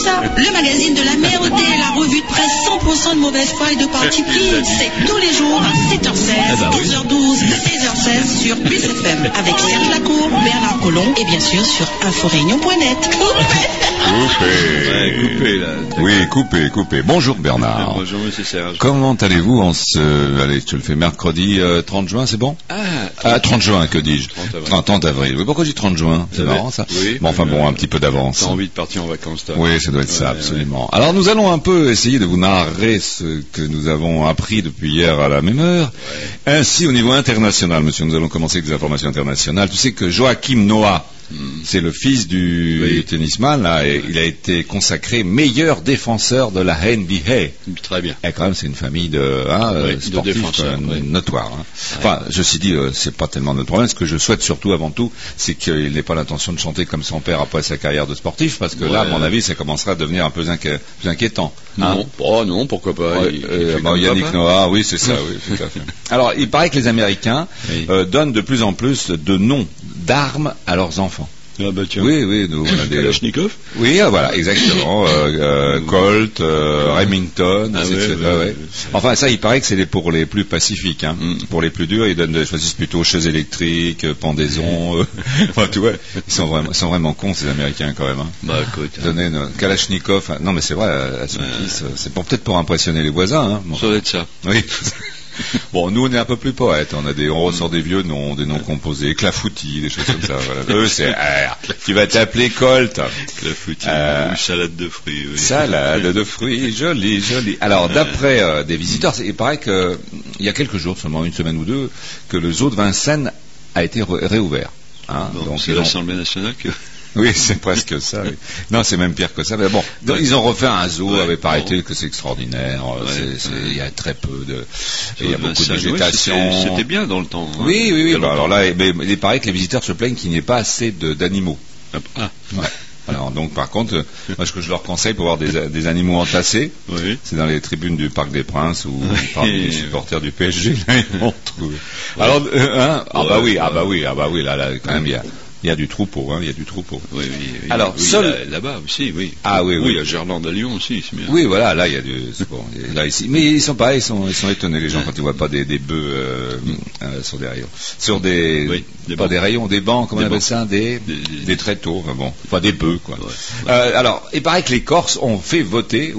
ça. Le magazine de la merde et la revue de presse 100% de mauvaise foi et de parti pris. C'est tous les jours à 7h16, 11h12, 16h16 sur Plus FM avec Serge Lacour, Bernard Collomb et bien sûr sur inforéunion.net. Coupé là. Oui, coupé. Bonjour Bernard. Bonjour monsieur Serge. Comment allez-vous allez, je te le fais mercredi 30 juin, c'est bon? 30 juin, que dis-je? 30 avril. Oui, pourquoi je dis 30 juin? C'est marrant ça. Oui. Bon, un petit peu d'avance. T'as envie de partir en vacances, toi? Oui, ça doit être ça, absolument. Alors nous allons un peu essayer de vous narrer ce que nous avons appris depuis hier à la même heure. Ainsi, au niveau international, monsieur, nous allons commencer avec des informations internationales. Tu sais que Joachim Noah, c'est le fils du tennisman, là, et il a été consacré meilleur défenseur de la NBA. Très bien. Et quand même, c'est une famille de sportifs notoires. Hein. Enfin, ceci dit, c'est pas tellement notre problème. Ce que je souhaite surtout, avant tout, c'est qu'il n'ait pas l'intention de chanter comme son père après sa carrière de sportif, parce que là, à mon avis, ça commencera à devenir un peu plus inquiétant. Hein. Non, pourquoi pas. Yannick Noah, oui, c'est ça, oui, tout à fait. Alors, il paraît que les Américains donnent de plus en plus de noms d'armes à leurs enfants. Ah bah tiens. Oui, nous on a des Kalachnikov. Oui, voilà, exactement. Colt, Remington, etc. Enfin, ça, il paraît que c'est pour les plus pacifiques. Hein. Pour les plus durs, ils choisissent plutôt chaises électriques, pendaison. Enfin, tu vois, ils sont vraiment cons ces Américains quand même. Hein. Bah écoute. Donner Kalachnikov. Non, mais c'est vrai. À son fils, c'est peut-être pour impressionner les voisins. Hein. Bon. Ça doit être ça. Oui. Bon, nous on est un peu plus poètes, on ressort des vieux noms, des noms composés, Clafoutis, des choses comme ça. Voilà. Eux c'est, tu vas t'appeler Colt. Clafoutis, ou salade de fruits. Oui. Salade de fruits, joli. Alors d'après des visiteurs, il paraît que il y a quelques jours, seulement une semaine ou deux, que le zoo de Vincennes a été réouvert. Hein. Bon, donc c'est l'Assemblée nationale que... Oui, c'est presque ça. Oui. Non, c'est même pire que ça. Mais bon, ils ont refait un zoo. Paraît-il que c'est extraordinaire. Il y a très peu de, il y a beaucoup de végétation. C'était bien dans le temps. Hein. Oui. Alors là, il paraît que les visiteurs se plaignent qu'il n'y ait pas assez d'animaux. Alors donc, par contre, moi ce que je leur conseille pour voir des animaux entassés, c'est dans les tribunes du Parc des Princes ou parmi les supporters du PSG. Là, ils vont trouver. Alors, là, quand même, il y a du troupeau, hein, il y a du troupeau. Oui. Alors, là-bas aussi, oui. Ah oui. Il y a Gerland à Lyon aussi, c'est bien. Oui, voilà, là, il y a bon, là, ici. Mais ils sont pareils, ils sont étonnés, les gens, quand ils voient pas des bœufs, sur des rayons. Des rayons, des bancs, comment on appelle ça? Des tréteaux, enfin des bœufs, quoi. Alors, il paraît que les Corses ont voté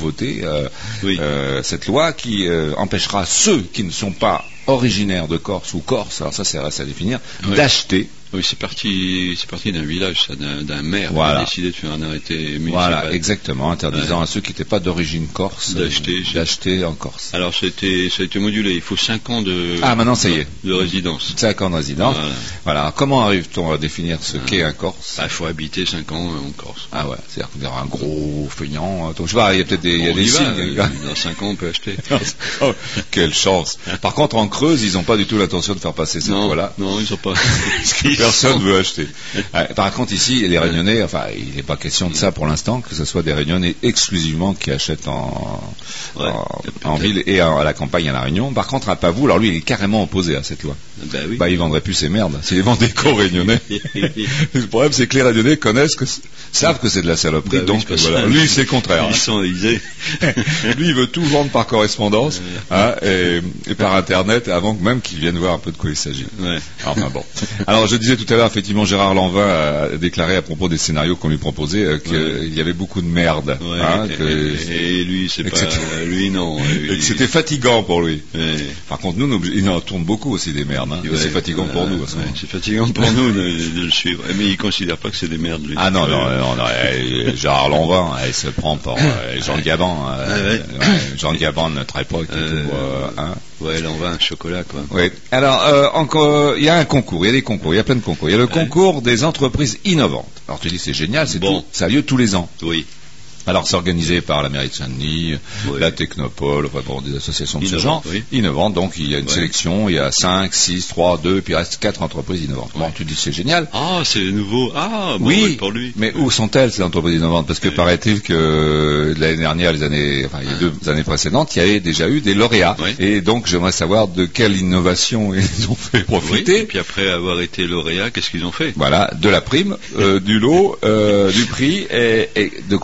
cette loi qui empêchera ceux qui ne sont pas originaires de Corse ou Corse, alors ça reste à définir, d'acheter. Oui, c'est parti d'un village, ça, d'un maire qui a décidé de faire un arrêté municipal. Voilà, exactement, interdisant à ceux qui n'étaient pas d'origine corse d'acheter en Corse. Alors ça a été modulé, il faut 5 ans maintenant ça y est. De résidence. 5 ans de résidence. Voilà. Comment arrive-t-on à définir ce qu'est un Corse? Il faut habiter 5 ans en Corse. Ah ouais, c'est-à-dire qu'il y aura un gros feignant. Donc, je sais pas, il y a peut-être des signes. Dans 5 ans, on peut acheter. Quelle chance. Par contre, en Creuse, ils n'ont pas du tout l'intention de faire passer cette loi-là. Non, ils n'ont pas. Personne veut acheter. Par contre, ici, les Réunionnais, enfin, il n'est pas question de ça pour l'instant, que ce soit des Réunionnais exclusivement qui achètent en ville et à la campagne à La Réunion. Par contre, à Pavou, alors lui, il est carrément opposé à cette loi. Il vendrait plus ses merdes. C'est les vendait qu'aux Réunionnais. Le problème, c'est que les Réunionnais savent que c'est de la saloperie, donc voilà. Lui, c'est le contraire. Ils sont Lui, il veut tout vendre par correspondance et par Internet avant même qu'il vienne voir un peu de quoi il s'agit. Enfin bon. Alors, je disais tout à l'heure, effectivement, Gérard Lanvin a déclaré à propos des scénarios qu'on lui proposait qu'il y avait beaucoup de merde. Et lui, c'est pas... Lui, non. C'était fatigant pour lui. Par contre, nous, il en tourne beaucoup aussi des merdes. C'est fatigant pour nous. C'est fatigant pour nous de le suivre. Mais il considère pas que c'est des merdes, lui. Ah non, Gérard Lanvin, il se prend pour Jean Gabin. Jean Gabin de notre époque. Lanvin, un chocolat, quoi. Oui. Alors, encore, il y a un concours, il y a des concours, il y a plein de concours. Il y a le concours des entreprises innovantes. Alors tu dis c'est génial, ça a lieu tous les ans. Oui. Alors c'est organisé par la mairie de Saint-Denis, la Technopole, des associations de ce genre, innovantes. Donc il y a une sélection, il y a 5, 6, 3, 2, puis il reste 4 entreprises innovantes. Bon, tu dis c'est génial. Ah, c'est nouveau. Ah, oui, pour lui. Mais où sont-elles ces entreprises innovantes? Parce que paraît-il il y a 2 années précédentes, il y avait déjà eu des lauréats. Et donc j'aimerais savoir de quelle innovation ils ont fait profiter. Et puis après avoir été lauréats, qu'est-ce qu'ils ont fait? Voilà, de la prime, du lot, du prix, et de quoi s'agit-il?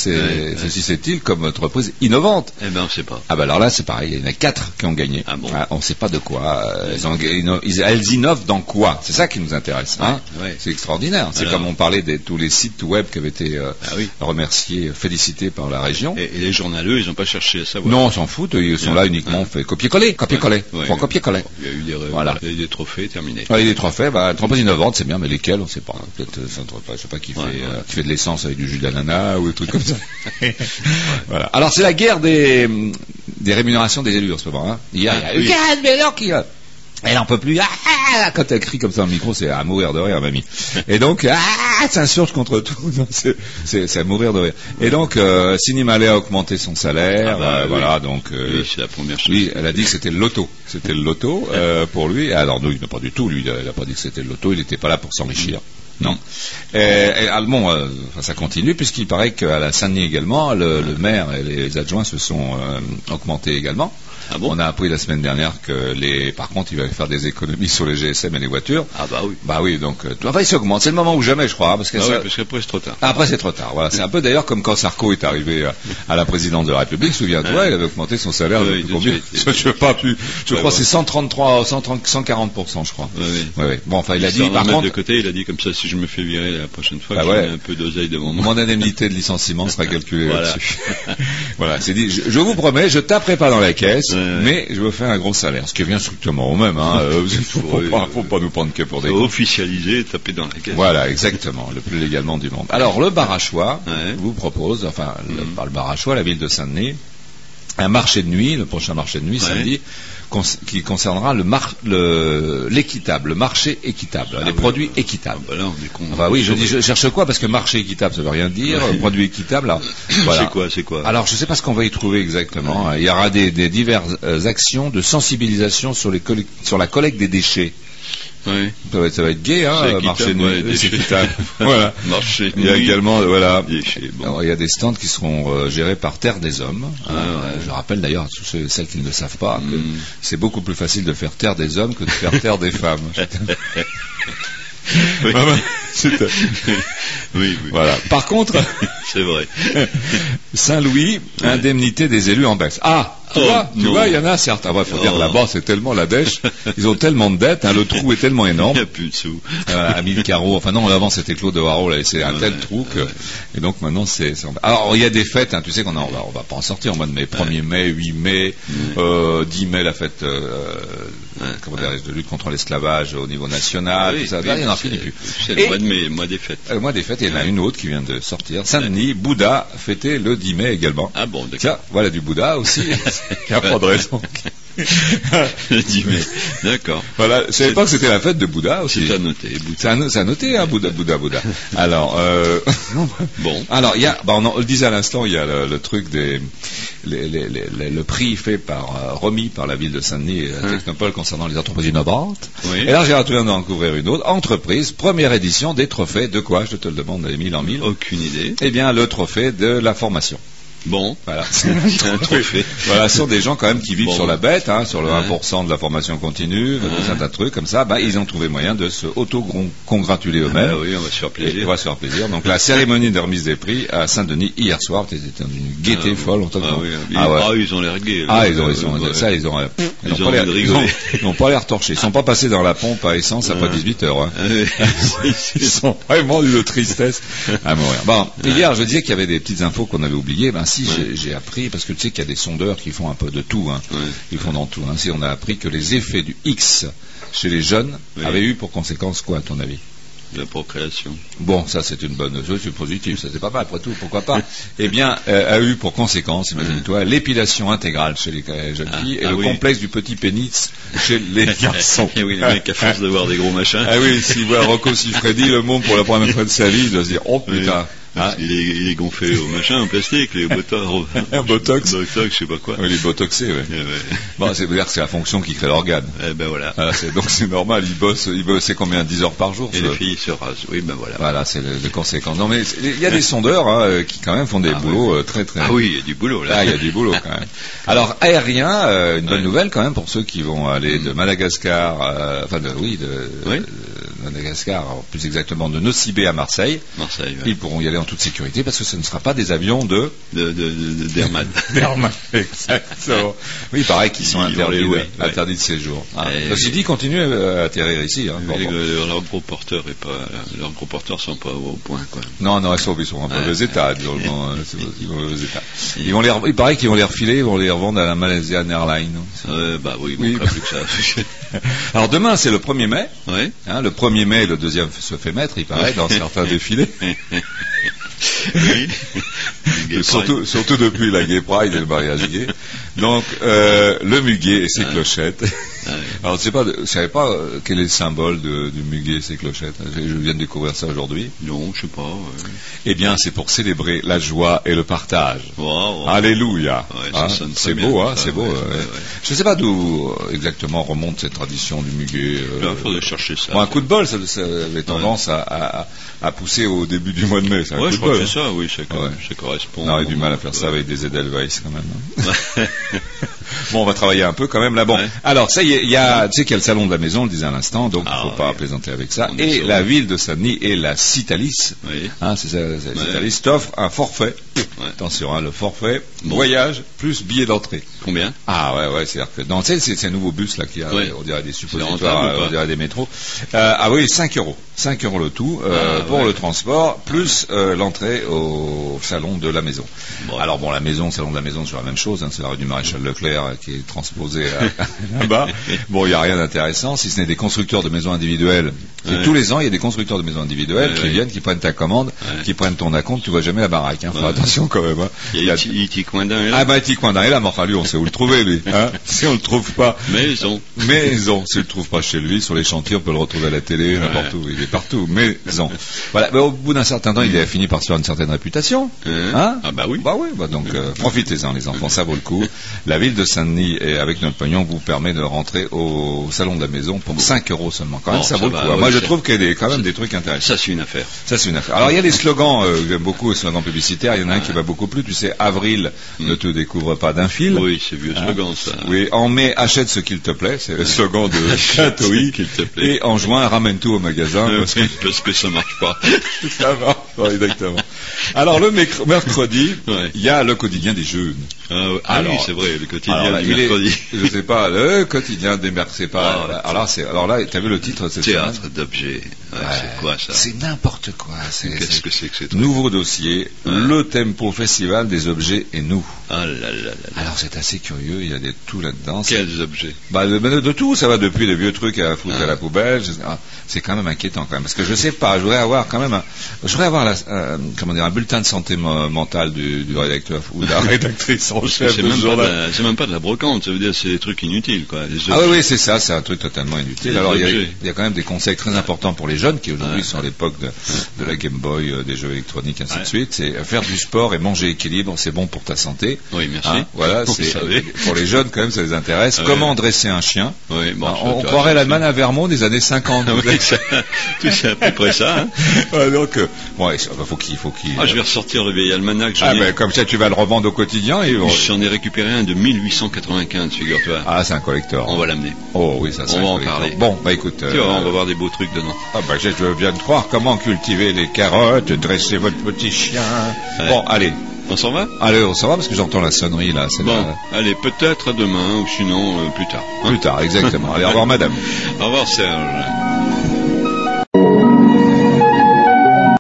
Ceci c'est-il comme entreprise innovante. Eh ben, on sait pas. Ah ben alors là, c'est pareil. Il y en a 4 qui ont gagné. Ah bon. On ne sait pas de quoi. Elles innovent dans quoi? C'est ça qui nous intéresse. Hein. C'est extraordinaire. C'est comme on parlait de tous les sites web qui avaient été remerciés, félicités par la région. Et les journaleux, ils n'ont pas cherché à savoir. Non, on s'en fout. Ils sont là uniquement fait copier-coller. Copier-coller. Copier-coller. Il y a eu des trophées terminés. Il y a eu des trophées. Entreprise innovante, c'est bien, mais lesquels, on ne sait pas. Peut-être, je sais pas qui fait de l'essence avec du jus d'ananas ou des trucs comme ça. Voilà. Alors c'est la guerre des rémunérations des élus en ce moment. Hein. Il y a Yann Beller qui elle en peut plus. Quand elle crie comme ça dans le micro, c'est à mourir de rire, mamie. Et donc, s'insurge contre tout. C'est à mourir de rire. Et donc, Sini Malé a augmenté son salaire. Voilà, donc. C'est la première chose. Lui, elle a dit que c'était le loto. C'était le loto pour lui. Alors, non, il n'a pas du tout. Lui, il n'a pas dit que c'était le loto. Il n'était pas là pour s'enrichir. Non. Ça continue puisqu'il paraît qu'à la Saint-Denis également, le maire et les adjoints se sont augmentés également. Ah bon? On a appris la semaine dernière que par contre, il va faire des économies sur les GSM et les voitures. Ah bah oui. Bah oui, donc, il s'augmente. C'est le moment ou jamais, je crois, hein, parce qu'après c'est trop tard. Après c'est trop tard. Voilà, c'est un peu d'ailleurs comme quand Sarko est arrivé à la présidence de la République. Souviens-toi, il avait augmenté son salaire de combien? Je crois c'est 140%, je crois. Oui. Bon, enfin, il a dit. Par contre, de côté, il a dit comme ça, si je me fais virer la prochaine fois, j'ai un peu d'oseille devant moi. Mon indemnité de licenciement sera calculée là-dessus. Voilà, c'est dit. Je vous promets, je taperai pas dans la caisse. Mais je veux faire un gros salaire, ce qui revient strictement au même. Hein. Faut pas nous prendre que pour des... Officialiser, taper dans la caisse. Voilà, exactement, le plus légalement du monde. Alors, le Barachois vous propose, par le Barachois, la ville de Saint-Denis, un marché de nuit, le prochain marché de nuit, samedi, qui concernera l'équitable, le marché équitable, les produits équitables. Je cherche quoi, parce que marché équitable, ça veut rien dire, produit équitable, là, voilà. C'est quoi? Alors, je sais pas ce qu'on va y trouver exactement. Il y aura des diverses actions de sensibilisation sur la collecte des déchets. Oui. Ça va être gai, hein, marché de nuit, c'est équitable. Voilà. Marché il y a également, déchets, bon. Alors, il y a des stands qui seront gérés par Terre des Hommes. Je rappelle d'ailleurs à tous celles qui ne le savent pas que c'est beaucoup plus facile de faire Terre des Hommes que de faire Terre des Femmes. Oui. Voilà. Par contre, c'est vrai. Saint-Louis, indemnité des élus en baisse. Tu vois, il y en a certains. Il faut dire là-bas, c'est tellement la dèche. Ils ont tellement de dettes, le trou est tellement énorme. Il n'y a plus de sous. À 1000 carreaux. Enfin non, avant c'était Claude de Haro, là, c'est un tel trou que. Et donc maintenant c'est. Alors il y a des fêtes, tu sais qu'on va pas en sortir en mois de mai. 1er mai, 8 mai, 10 mai la fête. De lutte contre l'esclavage au niveau national. Il y en a plus. C'est le mois de mai, le mois des fêtes. Le mois des fêtes, il y en a une autre qui vient de sortir. Saint-Denis, Bouddha, fêté le 10 mai également. Ah bon, d'accord. Tiens, voilà du Bouddha aussi. Il n'y a pas de raison. Le 10 mai, d'accord. Voilà, je savais pas que c'était la fête de Bouddha aussi. C'est à noter. C'est à noter, hein, Bouddha. Alors, bon. Alors, on le disait à l'instant, il y a le truc le prix remis par la ville de Saint-Denis et la Technopole concernant les entreprises innovantes. Oui. Et là, j'ai retenu d'en découvrir une autre. Entreprise, première édition des trophées de quoi? Je te le demande de mille en mille. Aucune idée. Eh bien, le trophée de la formation. Bon, voilà, c'est un trophée. Voilà, ce sont des gens quand même qui vivent sur la bête, sur le 1% de la formation continue, un tas de trucs comme ça. Ils ont trouvé moyen de se auto-congratuler eux-mêmes. Oui, on va se faire plaisir. On va se faire plaisir. Donc la cérémonie de remise des prix à Saint-Denis hier soir, c'était une gaieté folle. Ils ont l'air gays. Ils n'ont pas l'air torchés. Ils sont pas passés dans la pompe à essence après 18 heures. Hein. Ils sont vraiment d'une tristesse à mourir. Bon, hier je disais qu'il y avait des petites infos qu'on avait oubliées. J'ai appris, parce que tu sais qu'il y a des sondeurs qui font un peu de tout, ils font dans tout. Si on a appris que les effets du X chez les jeunes avaient eu pour conséquence quoi, à ton avis? La procréation. Bon, ça c'est une bonne chose, c'est positif, ça c'est pas mal, après tout, pourquoi pas? Eh bien, a eu pour conséquence, imagine-toi, l'épilation intégrale chez les jeunes filles et le complexe du petit pénis chez les garçons. Et oui, les mecs, à force de voir des gros machins. Ah oui, s'il voit Rocco Siffredi, le monde pour la première fois de sa vie, il doit se dire, oh putain. Il est gonflé au machin, en plastique, les botox, je sais pas quoi. Oui, les botoxés, Bon, c'est-à-dire que c'est la fonction qui crée l'organe. Voilà. Donc c'est normal, il bosse, c'est combien, 10 heures par jour? Et les filles se rasent, voilà. Voilà, c'est les conséquences. Non, mais il y a des sondeurs, qui quand même font des boulots très. Ah oui, il y a du boulot, là. Il y a du boulot, quand même. Alors, aérien, une bonne nouvelle, quand même, pour ceux qui vont aller de Madagascar, Madagascar, plus exactement de Nosy-Bé à Marseille. Ils pourront y aller en toute sécurité parce que ce ne sera pas des avions d'Airman. D'Airman, exactement. Oui, il paraît qu'ils sont interdits de séjour. Ceci dit, ils continuent à atterrir ici. Leurs gros porteurs sont pas au point, quoi. Non, ils sont en mauvais état, Il paraît qu'ils vont les refiler, ils vont les revendre à la Malaysian Airlines. Oui, plus que ça. Alors demain, c'est le 1er mai. Oui. Le 1er mai, le deuxième se fait mettre, il paraît, dans certains défilés. Oui. surtout depuis la Gay Pride et le mariage gay. Donc, le muguet et ses clochettes. Alors, je ne savais pas quel est le symbole du muguet et ses clochettes. Je viens de découvrir ça aujourd'hui. Non, je sais pas. Eh bien, c'est pour célébrer la joie et le partage. Wow. Alléluia. C'est beau, c'est beau. Je ne sais pas d'où exactement remonte cette tradition du muguet. Il faudrait chercher ça. Un coup de bol, ça avait tendance à pousser au début du mois de mai. Je crois que c'est ça, oui, ça correspond. On aurait du mal à faire ça avec des Edelweiss quand même. Bon, on va travailler un peu quand même là. Bon, alors ça y est, tu sais qu'il y a le salon de la maison, on le disait à l'instant, donc il ne faut pas plaisanter avec ça. Et la ville de Saint-Denis et la Citalis, c'est ça, la Citalis t'offre un forfait. Attention, le forfait voyage plus billet d'entrée. Combien? C'est-à-dire que dans ces nouveaux bus là qui a, on dirait des suppositoires, on dirait des métros. 5 euros. 5 euros le tout pour le transport plus l'entrée au salon de la maison. Alors la maison, salon de la maison, c'est la même chose. C'est la rue du Maréchal Leclerc qui est transposée là-bas. Bon, il n'y a rien d'intéressant, si ce n'est des constructeurs de maisons individuelles. Et tous les ans, il y a des constructeurs de maisons individuelles qui viennent, qui prennent ta commande, qui prennent ton acompte. Tu vois jamais la baraque. Faut attention quand même. Il y a Iti Coindin est là. Iti Coindin est là, mais enfin lui, on sait où le trouver lui. Si on le trouve pas. Maison. Si on le trouve pas chez lui, sur les chantiers, on peut le retrouver à la télé, n'importe où. Il est partout. Maison. Voilà. Mais au bout d'un certain temps, il a fini par se faire une certaine réputation. Donc profitez-en les enfants, ça vaut le coup. La ville de Saint-Denis, avec notre pognon, vous permet de rentrer au salon de la maison pour 5 euros seulement. Quand même, ça vaut le coup. Moi, je trouve qu'il y a quand même des trucs intéressants. Ça, c'est une affaire. Alors, il y a des slogans, j'aime beaucoup les slogans publicitaires. Il y en a un qui va beaucoup plus. Tu sais, avril ne te découvre pas d'un fil. Oui, c'est vieux slogan, ça. Oui, en mai, achète ce qu'il te plaît. C'est le slogan de Châteauï. Et en juin, ramène tout au magasin. Parce que ça marche pas. Ça marche pas, exactement. Alors, le mercredi, il y a le quotidien des jeunes. Oui, c'est vrai, le quotidien du mercredi. Je sais pas, le quotidien des mercredis, c'est pas. Alors là, t'as vu le titre, c'est Théâtre d'objets. C'est quoi ça? C'est n'importe quoi. Qu'est-ce que c'est que c'est? Nouveau dossier, le Tempo Festival des objets et nous. Ah là là. Alors c'est assez curieux, il y a tout là-dedans. Quels objets? De tout, ça va depuis les vieux trucs à foutre à la poubelle. C'est quand même inquiétant quand même, parce que je sais pas, je voudrais avoir un bulletin de santé mentale du rédacteur ou de la rédactrice en chef de ce journal. C'est même pas de la brocante, ça veut dire c'est des trucs inutiles, quoi. Oui, c'est ça, c'est un truc totalement inutile. Alors il y a quand même des conseils très importants pour les jeunes qui aujourd'hui sont à l'époque de la Game Boy, des jeux électroniques, ainsi de suite. C'est faire du sport et manger équilibre, c'est bon pour ta santé. Oui, merci. Voilà, pour les jeunes quand même, ça les intéresse. Comment dresser un chien? Oui, on croirait la manne à Vermont des années 50. C'est à peu près ça. Donc, faut qu'il. Je vais ressortir le vieil almanach. Comme ça, tu vas le revendre au quotidien. J'en ai récupéré un de 1895, figure-toi. Ah, c'est un collector. On va l'amener. Oh oui, ça. On va en parler. Bon, écoute. On va voir des beaux trucs dedans. Je veux bien te croire. Comment cultiver les carottes, dresser votre petit chien. Bon, allez. On s'en va? Allez, on s'en va parce que j'entends la sonnerie là. Allez, peut-être à demain ou sinon plus tard. Plus tard, exactement. Allez, au revoir madame. Au revoir Serge.